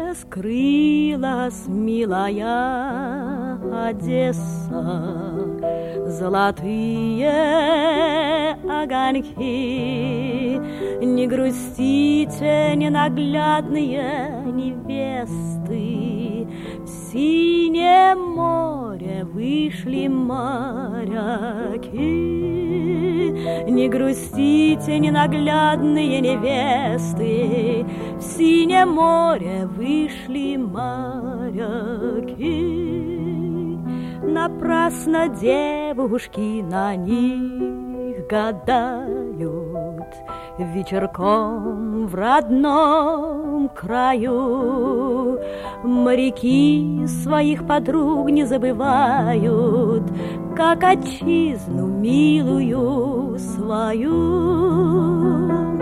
скрылась милая Одесса, золотые огоньки. Не грустите, ненаглядные невесты, в синее море вышли моряки. Не грустите, ненаглядные невесты, в синее море вышли моряки. Напрасно девушки на них гадают, вечерком в родном краю. Моряки своих подруг не забывают, как отчизну милую свою.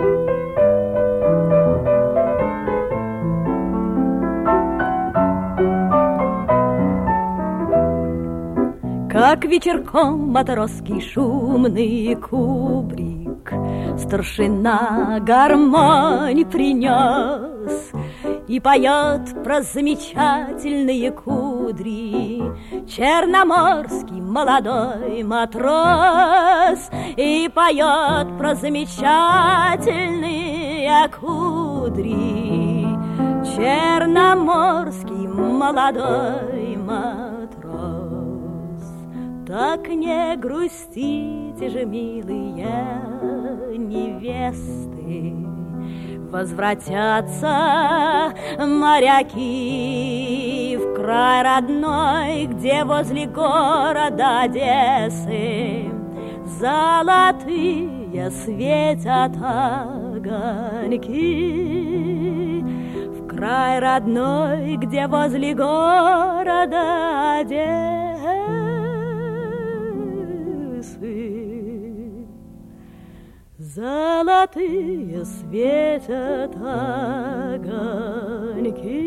Как вечерком матросский шумный кубрик старшина гармонь принес и поет про замечательные кудри черноморский молодой матрос, и поет про замечательные кудри черноморский молодой матрос. Так не грустите же, милые невесты, возвратятся моряки в край родной, где возле города Одессы золотые светят огоньки. В край родной, где возле города Одессы золотые светят огоньки.